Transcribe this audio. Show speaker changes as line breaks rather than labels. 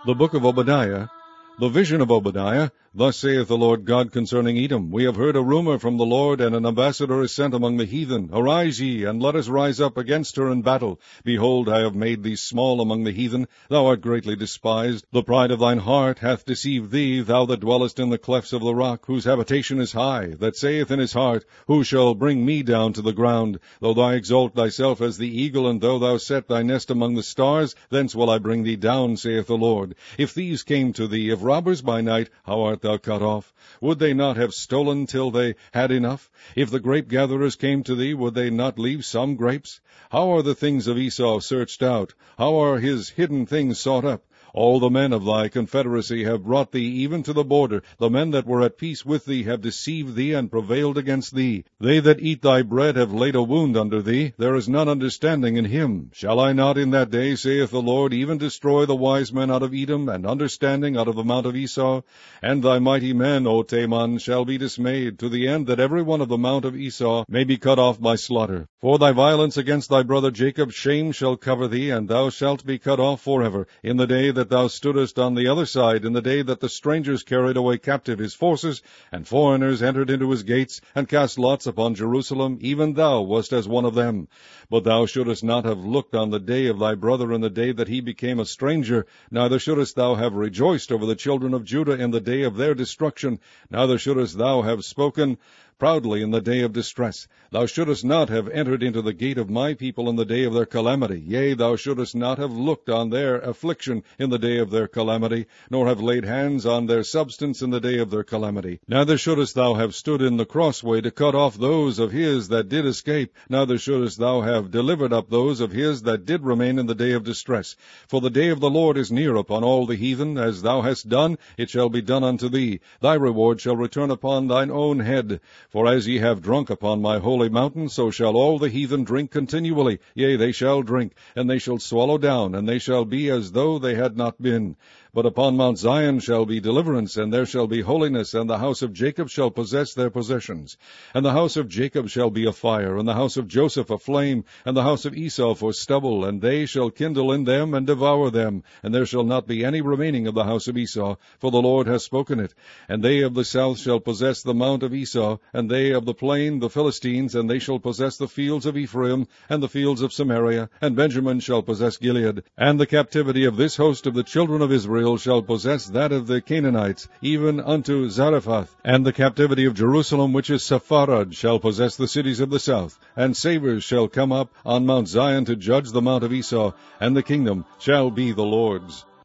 The book of Obadiah, the vision of Obadiah. Thus saith the Lord God concerning Edom, We have heard a rumor from the Lord, and an ambassador is sent among the heathen. Arise ye, and let us rise up against her in battle. Behold, I have made thee small among the heathen. Thou art greatly despised. The pride of thine heart hath deceived thee, thou that dwellest in the clefts of the rock, whose habitation is high, that saith in his heart, Who shall bring me down to the ground? Though thou exalt thyself as the eagle, and though thou set thy nest among the stars, thence will I bring thee down, saith the Lord. If thieves came to thee, if robbers by night, how art thou cut off? Would they not have stolen till they had enough? If the grape-gatherers came to thee, would they not leave some grapes? How are the things of Esau searched out? How are his hidden things sought up? All the men of thy confederacy have brought thee even to the border. The men that were at peace with thee have deceived thee and prevailed against thee. They that eat thy bread have laid a wound under thee. There is none understanding in him. Shall I not in that day, saith the Lord, even destroy the wise men out of Edom, and understanding out of the mount of Esau? And thy mighty men, O Teman, shall be dismayed, to the end that every one of the mount of Esau may be cut off by slaughter. For thy violence against thy brother Jacob, shame shall cover thee, and thou shalt be cut off forever. In the day that thou stoodest on the other side, in the day that the strangers carried away captive his forces, and foreigners entered into his gates, and cast lots upon Jerusalem, even thou wast as one of them. But thou shouldest not have looked on the day of thy brother in the day that he became a stranger, neither shouldest thou have rejoiced over the children of Judah in the day of their destruction, neither shouldest thou have spoken proudly in the day of distress. Thou shouldest not have entered into the gate of my people in the day of their calamity. Yea, thou shouldest not have looked on their affliction in the day of their calamity, nor have laid hands on their substance in the day of their calamity. Neither shouldest thou have stood in the crossway to cut off those of his that did escape, neither shouldest thou have delivered up those of his that did remain in the day of distress. For the day of the Lord is near upon all the heathen. As thou hast done, it shall be done unto thee. Thy reward shall return upon thine own head. For as ye have drunk upon my holy mountain, so shall all the heathen drink continually. Yea, they shall drink, and they shall swallow down, and they shall be as though they had not been. But upon Mount Zion shall be deliverance, and there shall be holiness, and the house of Jacob shall possess their possessions. And the house of Jacob shall be a fire, and the house of Joseph a flame, and the house of Esau for stubble, and they shall kindle in them and devour them, and there shall not be any remaining of the house of Esau, for the Lord hath spoken it. And they of the south shall possess the mount of Esau, and they of the plain the Philistines, and they shall possess the fields of Ephraim, and the fields of Samaria, and Benjamin shall possess Gilead. And the captivity of this host of the children of Israel shall possess that of the Canaanites, even unto Zarephath. And the captivity of Jerusalem, which is Sepharad, shall possess the cities of the south. And savers shall come up on Mount Zion to judge the mount of Esau, and the kingdom shall be the Lord's.